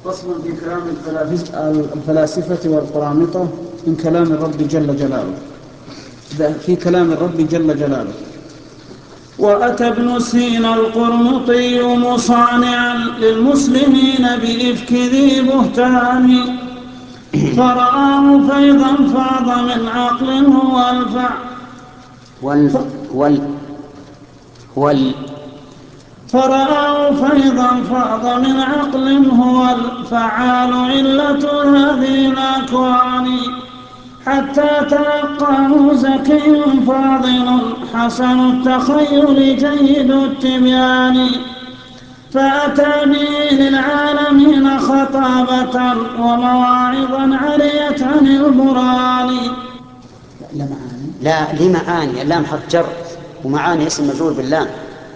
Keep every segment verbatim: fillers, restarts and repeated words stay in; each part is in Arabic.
فصل في كلام الفلاسفة والقرامطة من كلام الرب جل جلاله في كلام الرب جل جلاله. وأتى ابن سينا القرمطي مصانعا للمسلمين بإفك ذي بهتان، فرآه فيضا فاض من عقل هو الفع وال وال وال فرآه فيضا فاض من عقل هو الفعال علة هذه الأكوان، حتى تلقاه زكي فاضل حسن التخيل جيد التبيان، فأتى به للعالمين خطابة ومواعظا عريت عن البران. لا معاني لا لمعاني اللام حرف جر ومعاني اسم مجرور باللام.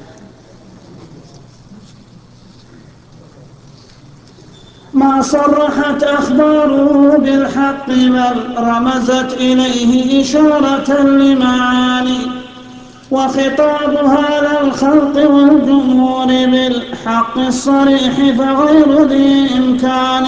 ما صرحت أخباره بالحق بل رمزت إليه إشارة لمعاني، وخطاب هذا الخلق والجمهور بالحق الصريح فغير ذي إمكان.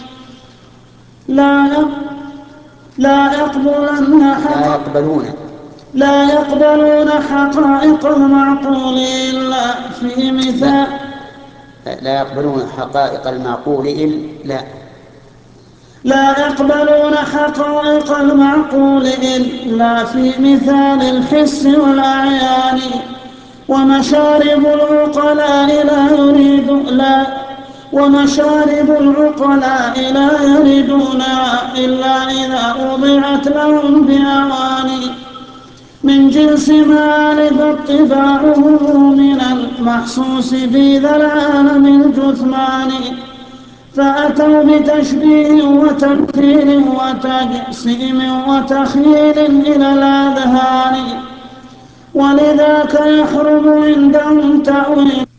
لا لا يقبلن لا يقبلون لا يقبلون حقائق المعقول إلا في مثال لا, لا يقبلون حقائق المعقول إلا لا يقبلون حقائق المعقول إلا في مثال الحس والأعيان، ومشارب العقلاء لا يريد لا ومشارب العقلاء لا يردونها إلا إذا وضعت لهم بأواني، من جنس ما ألف اطباعه من المحسوس في ذا العالم الجثمان، فأتوا بتشبيه وتمثيل وتجسيم وتخييل إلى الأذهان، ولذاك يحرم عندهم تأويل